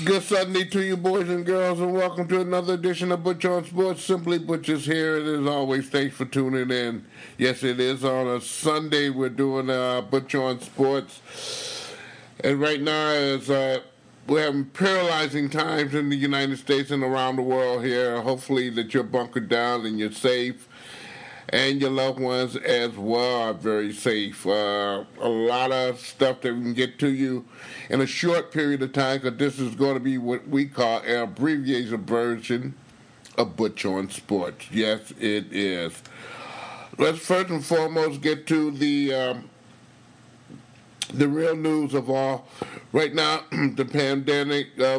Good Sunday to you, boys and girls, and welcome to another edition of Butch on Sports. Simply Butch is here, and as always, thanks for tuning in. Yes, it is on a Sunday. We're doing Butch on Sports, and right now is we're having paralyzing times in the United States and around the world here. Hopefully that you're bunkered down and you're safe, and your loved ones as well are very safe. A lot of stuff that we can get to you in a short period of time, because this is going to be what we call an abbreviated version of Butch on Sports. Yes, it is. Let's first and foremost get to the real news of all. Right now, the pandemic of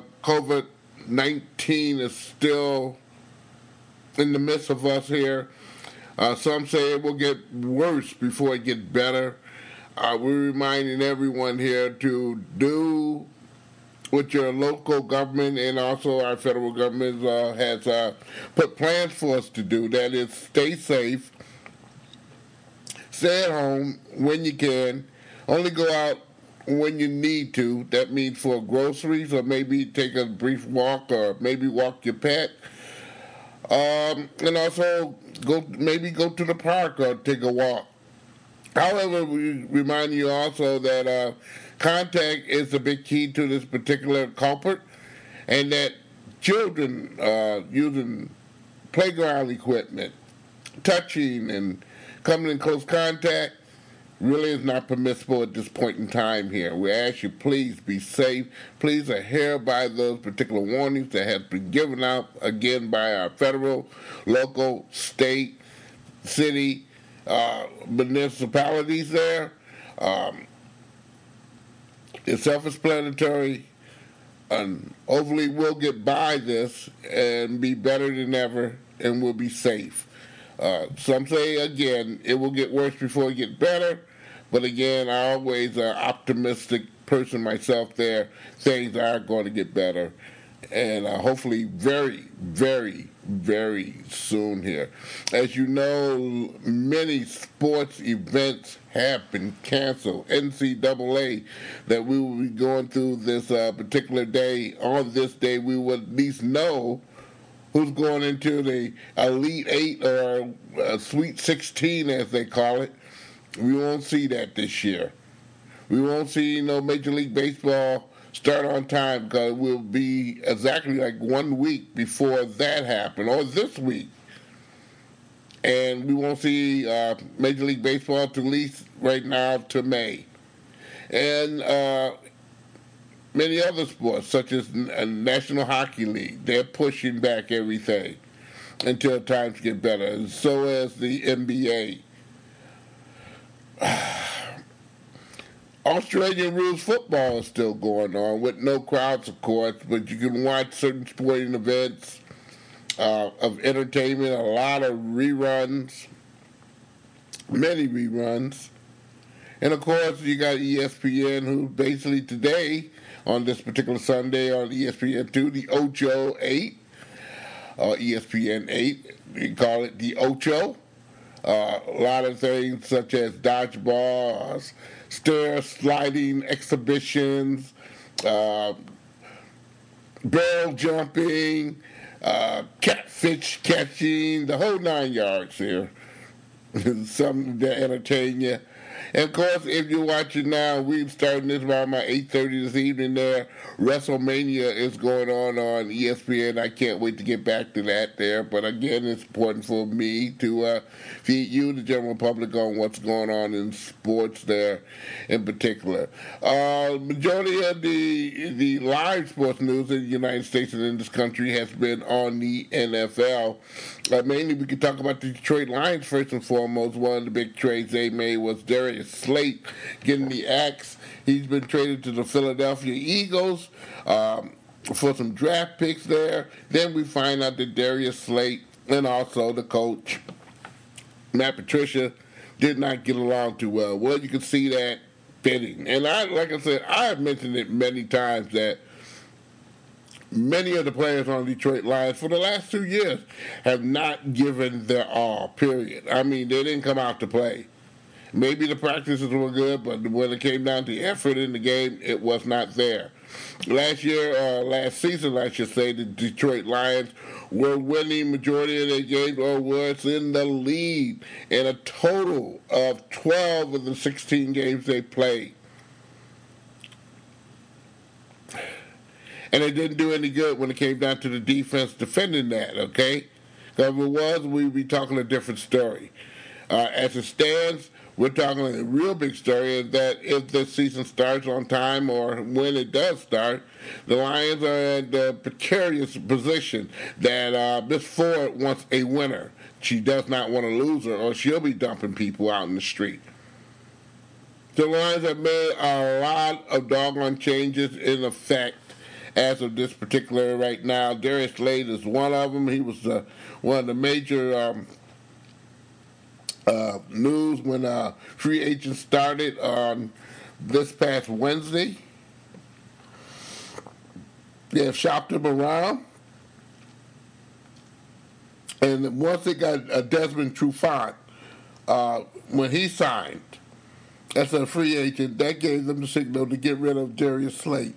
COVID-19 is still in the midst of us here. Some say it will get worse before it gets better. We're reminding everyone here to do what your local government and also our federal government has put plans for us to do. That is, stay safe, stay at home when you can, only go out when you need to. That means for groceries, or maybe take a brief walk, or maybe walk your pet. And also go to the park or take a walk. However, we remind you also that contact is a big key to this particular culprit, and that children using playground equipment, touching, and coming in close contact really is not permissible at this point in time here. We ask you, please be safe. Please adhere by those particular warnings that have been given out, again, by our federal, local, state, city, municipalities there. It's self-explanatory, and hopefully we'll get by this and be better than ever, and we'll be safe. Some say, again, it will get worse before it gets better. But again, I'm always an optimistic person myself there. Things are going to get better. And hopefully very, very, very soon here. As you know, many sports events have been canceled. NCAA, that we will be going through this particular day. On this day, we will at least know who's going into the Elite Eight, or Sweet 16, as they call it. We won't see that this year. We won't see Major League Baseball start on time, because it will be exactly like 1 week before that happened, or this week. And we won't see Major League Baseball to at least right now to May. And many other sports, such as National Hockey League, they're pushing back everything until times get better. And so is the NBA. Australian rules football is still going on with no crowds, of course, but you can watch certain sporting events of entertainment, a lot of reruns, many reruns. And of course, you got ESPN, who basically today, on this particular Sunday on ESPN2, the Ocho 8, or ESPN 8, we call it the Ocho. A lot of things such as dodgeball, stair sliding exhibitions, barrel jumping, catfish catching, the whole 9 yards here. Something to entertain you. And of course, if you're watching now, we're starting this around my 8:30 this evening there. WrestleMania is going on ESPN. I can't wait to get back to that there. But again, it's important for me to feed you, the general public, on what's going on in sports there in particular. Majority of the live sports news in the United States and in this country has been on the NFL. Mainly, we could talk about the Detroit Lions first and foremost. One of the big trades they made was Darius Slate getting the axe. He's been traded to the Philadelphia Eagles for some draft picks there. Then we find out that Darius Slate and also the coach, Matt Patricia, did not get along too well. Well, you can see that fitting. And like I said, I have mentioned it many times that many of the players on the Detroit Lions for the last 2 years have not given their all, period. I mean, they didn't come out to play. Maybe the practices were good, but when it came down to effort in the game, it was not there. Last season, I should say, the Detroit Lions were winning majority of their games or was in the lead in a total of 12 of the 16 games they played. And it didn't do any good when it came down to the defense defending that, okay? Because if it was, we'd be talking a different story. As it stands, we're talking a real big story is that if the season starts on time or when it does start, the Lions are in the precarious position that Miss Ford wants a winner. She does not want a loser or she'll be dumping people out in the street. The Lions have made a lot of doggone changes in effect as of this particular right now. Darius Slade is one of them. He was one of the major news when free agents started on this past Wednesday. They have shopped him around. And once they got Desmond Trufant, when he signed as a free agent, that gave them the signal to get rid of Darius Slade.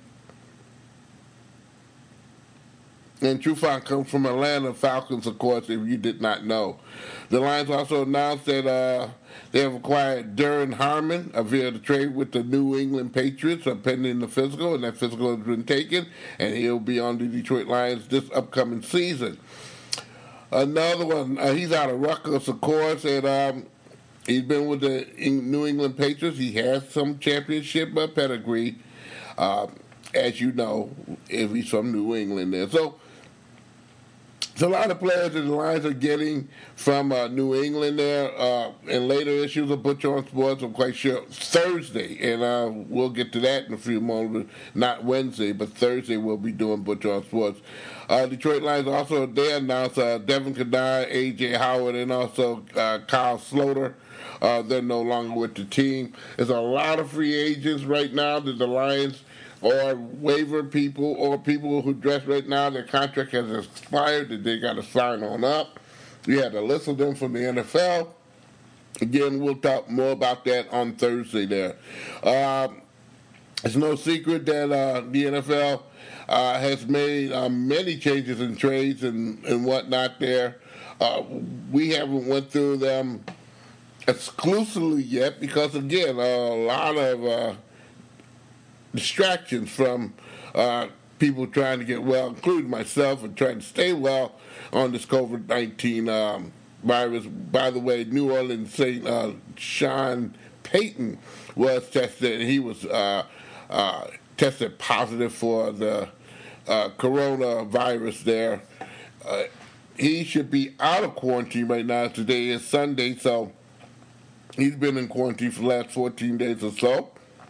And Trufant comes from Atlanta Falcons, of course, if you did not know. The Lions also announced that they have acquired Duron Harmon via the trade with the New England Patriots, pending the physical, and that physical has been taken, and he'll be on the Detroit Lions this upcoming season. Another one, he's out of Rutgers, of course, and he's been with the New England Patriots. He has some championship pedigree, as you know, if he's from New England there. So a lot of players that the Lions are getting from New England there. In later issues of Butcher on Sports, I'm quite sure Thursday, and we'll get to that in a few moments. Not Wednesday, but Thursday we'll be doing Butcher on Sports. Detroit Lions also, they announced Devin Kennard, A.J. Howard, and also Kyle Sloter. They're no longer with the team. There's a lot of free agents right now that the Lions or waiver people or people who dress right now, their contract has expired, that they got to sign on up. We had a list of them from the NFL. Again, we'll talk more about that on Thursday there. It's no secret that the NFL has made many changes in trades and whatnot there. We haven't went through them exclusively yet because, again, a lot of distractions from people trying to get well, including myself, and trying to stay well on this COVID-19 virus. By the way, New Orleans St. Sean Payton was tested, and he was tested positive for the coronavirus there. He should be out of quarantine right now. Today is Sunday, so he's been in quarantine for the last 14 days or so.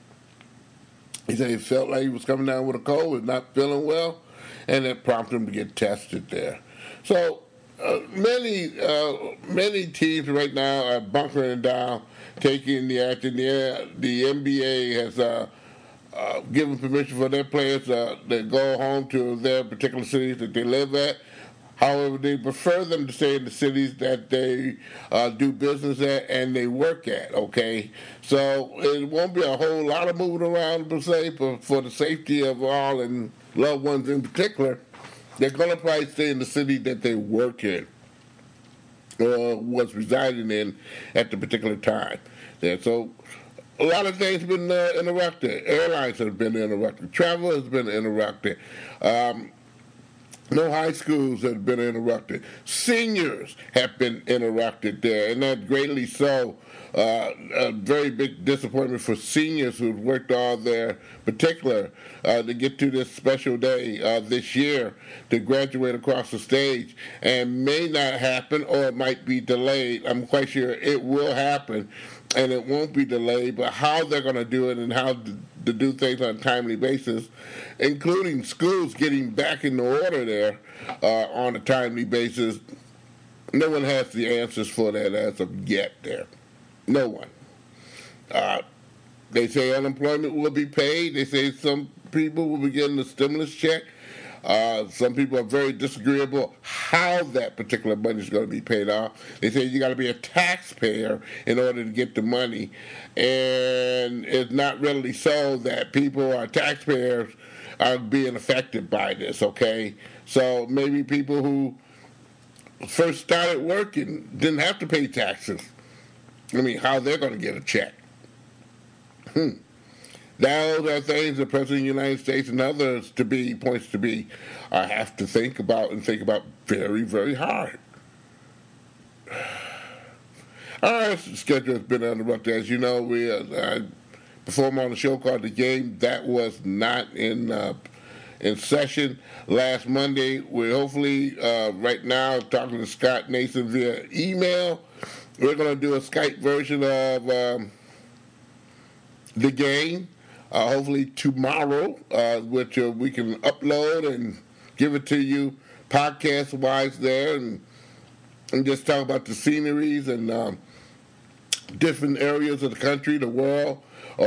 He said he felt like he was coming down with a cold, was not feeling well, and it prompted him to get tested there. So many teams right now are bunkering down, taking the action. The NBA has given permission for their players to go home to their particular cities that they live at. However, they prefer them to stay in the cities that they do business at and they work at, okay? So it won't be a whole lot of moving around, per se, but for the safety of all and loved ones in particular, they're going to probably stay in the city that they work in or was residing in at the particular time. Yeah, so a lot of things have been interrupted. Airlines have been interrupted. Travel has been interrupted. No high schools have been interrupted. Seniors have been interrupted there, and that greatly so. A very big disappointment for seniors who've worked all their particular to get to this special day this year to graduate across the stage, and may not happen or it might be delayed. I'm quite sure it will happen, and it won't be delayed, but how they're going to do it and how to do things on a timely basis, including schools getting back in the order there on a timely basis, no one has the answers for that as of yet there. No one. They say unemployment will be paid. They say some people will be getting a stimulus check. Some people are very disagreeable how that particular money is going to be paid off. They say you got to be a taxpayer in order to get the money, and it's not really so that people are taxpayers are being affected by this, okay? So maybe people who first started working didn't have to pay taxes. I mean, how they're going to get a check. Those are things the President of the United States and others points to be, have to think about very, very hard. Our schedule has been interrupted. As you know, we perform on a show called The Game. That was not in session last Monday. We're hopefully right now talking to Scott Nason via email. We're going to do a Skype version of The Game, hopefully tomorrow, which we can upload and give it to you podcast-wise there, and just talk about the sceneries and different areas of the country, the world,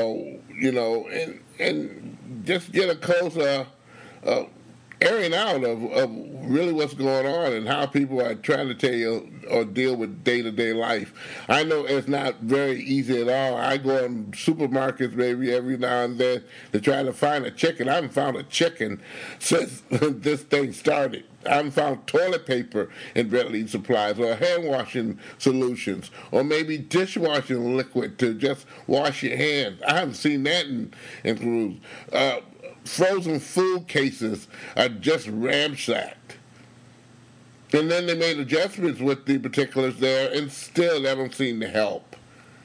and just get a close airing out of really what's going on and how people are trying to tell you or deal with day-to-day life. I know it's not very easy at all. I go in supermarkets maybe every now and then to try to find a chicken. I haven't found a chicken since this thing started. I haven't found toilet paper in Bentley supplies or hand washing solutions or maybe dishwashing liquid to just wash your hands. I haven't seen that in Peru. Frozen food cases are just ramsacked. And then they made adjustments with the particulars there, and still that don't seem to help.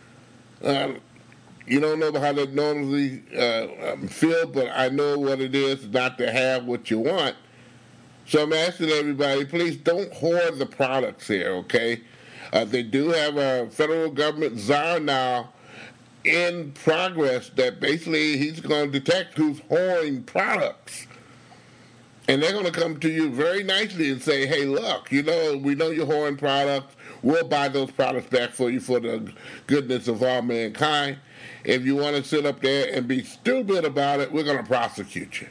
You don't know how that normally feel, but I know what it is not to have what you want. So I'm asking everybody, please don't hoard the products here, okay? They do have a federal government czar now in progress that basically he's going to detect who's hoarding products. And they're going to come to you very nicely and say, hey, look, we know you're hoarding products. We'll buy those products back for you for the goodness of all mankind. If you want to sit up there and be stupid about it, we're going to prosecute you.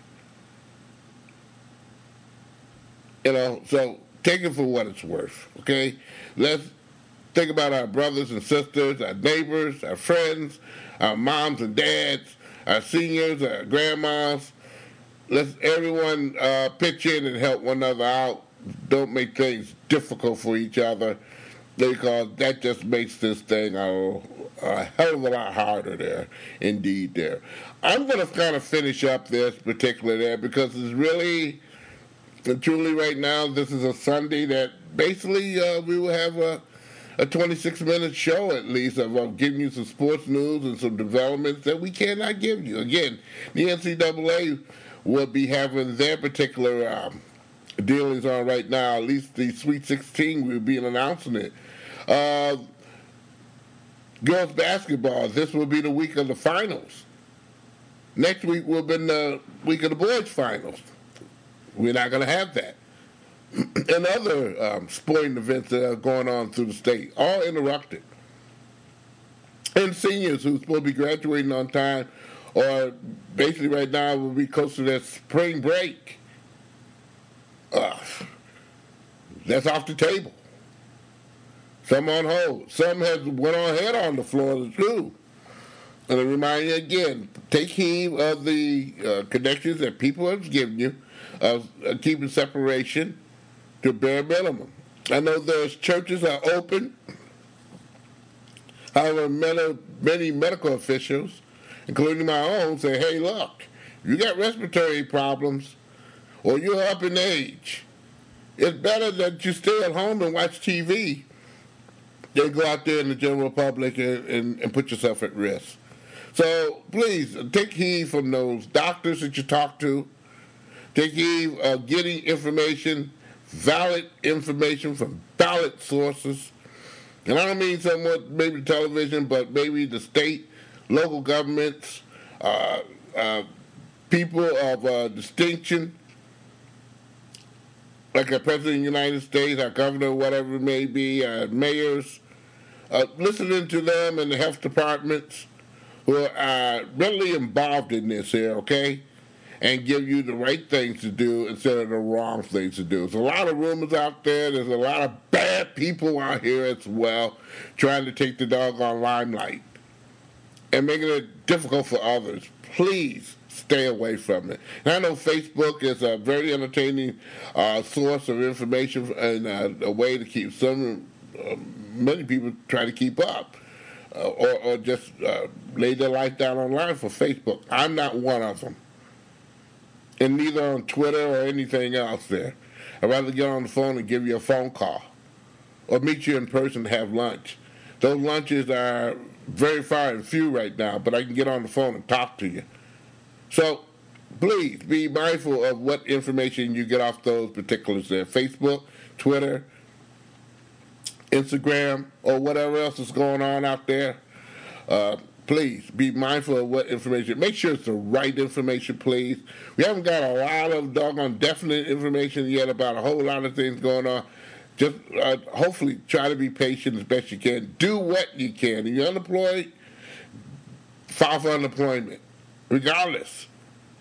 So take it for what it's worth, okay? Let's think about our brothers and sisters, our neighbors, our friends, our moms and dads, our seniors, our grandmas. Let's everyone pitch in and help one another out. Don't make things difficult for each other, because that just makes this thing a hell of a lot harder there, indeed there. I'm going to kind of finish up this particular there because it's really and truly right now this is a Sunday that basically we will have a 26-minute show at least of giving you some sports news and some developments that we cannot give you. Again, the NCAA will be having their particular dealings on right now. At least the Sweet 16 will be announcing it. Girls basketball, this will be the week of the finals. Next week will be the week of the boys' finals. We're not going to have that. And other sporting events that are going on through the state, all interrupted. And seniors who's supposed to be graduating on time, or basically right now will be close to their spring break. That's off the table. Some on hold. Some have went on head on the floor too. And I remind you again, take heed of the connections that people have given you of keeping separation to bare minimum. I know there's churches are open. However, many medical officials, including my own, say, hey, look, you got respiratory problems or you're up in age, it's better that you stay at home and watch TV than go out there in the general public and put yourself at risk. So please take heed from those doctors that you talk to. Take heed of getting information, valid information from valid sources. And I don't mean somewhat maybe television, but maybe the state, local governments, people of distinction, like our President of the United States, our governor, whatever it may be, our mayors, listening to them and the health departments who are really involved in this here, okay? And give you the right things to do instead of the wrong things to do. There's a lot of rumors out there. There's a lot of bad people out here as well trying to take the doggone limelight and making it difficult for others. Please stay away from it. And I know Facebook is a very entertaining source of information and a way to keep many people try to keep up. Or just lay their life down online for Facebook. I'm not one of them. And neither on Twitter or anything else there. I'd rather get on the phone and give you a phone call. Or meet you in person to have lunch. Those lunches are very far and few right now, but I can get on the phone and talk to you. So, please be mindful of what information you get off those particulars there. Facebook, Twitter, Instagram, or whatever else is going on out there. Please be mindful of what information. Make sure it's the right information, please. We haven't got a lot of doggone definite information yet about a whole lot of things going on. Just hopefully try to be patient as best you can. Do what you can. If you're unemployed, file for unemployment, regardless.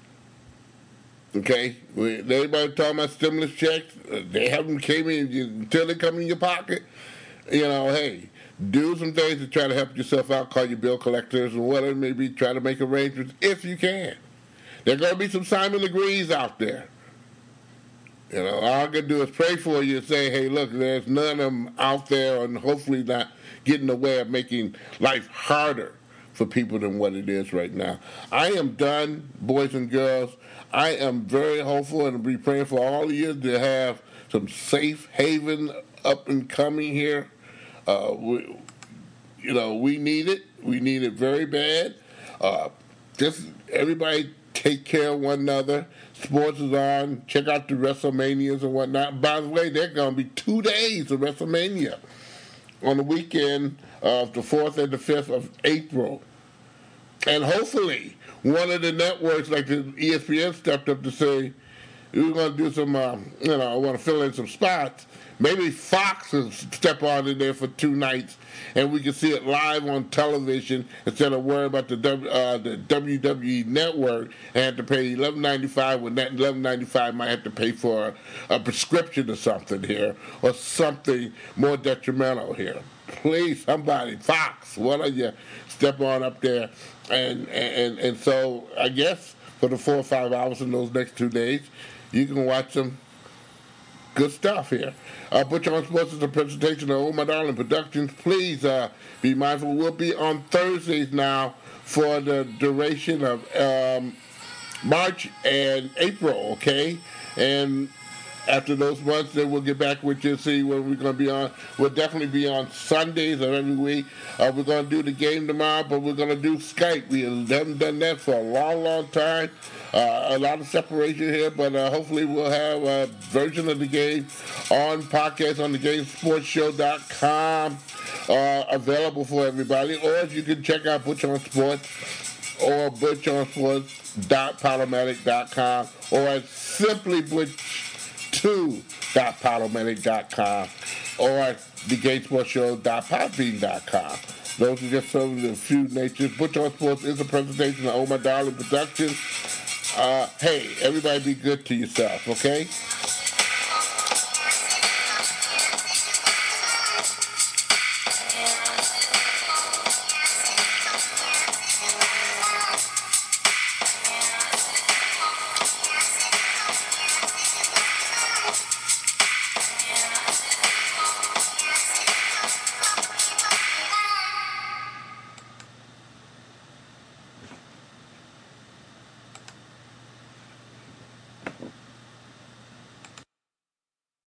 Okay? Everybody talking about stimulus checks, they haven't came in until they come in your pocket. Hey, do some things to try to help yourself out. Call your bill collectors or whatever it may be. Try to make arrangements if you can. There are going to be some Simon Legrees out there. All I can do is pray for you and say, hey, look, there's none of them out there and hopefully not get in the way of making life harder for people than what it is right now. I am done, boys and girls. I am very hopeful and be praying for all of you to have some safe haven up and coming here. We need it. We need it very bad. Just everybody take care of one another. Sports is on. Check out the WrestleManias and whatnot. By the way, there are going to be 2 days of WrestleMania on the weekend of the 4th and the 5th of April. And hopefully, one of the networks, like the ESPN, stepped up to say, we're going to do some, I want to fill in some spots. Maybe Fox will step on in there for 2 nights, and we can see it live on television instead of worrying about the WWE Network and have to pay $11.95 when that $11.95 might have to pay for a prescription or something here, or something more detrimental here. Please, somebody, Fox, one of you, step on up there. And so I guess for the 4 or 5 hours in those next 2 days, you can watch some good stuff here. Butcher on Sports is a presentation of Oh My Darling Productions. Please be mindful. We'll be on Thursdays now for the duration of March and April, okay? And after those months, then we'll get back with you and see when we're going to be on. We'll definitely be on Sundays of every week. We're going to do the game tomorrow, but we're going to do Skype. We haven't done that for a long, long time. A lot of separation here, but hopefully we'll have a version of the game on podcast on the GameSportsShow.com available for everybody. Or you can check out Butch on Sports or ButchOnSports.Podomatic.com or at simply Butch2.Podomatic.com or TheGameSportsShow.Podbean.com. Those are just some of the few natures. Butch on Sports is a presentation of Oh My Darling Productions. Hey, everybody be good to yourself, okay?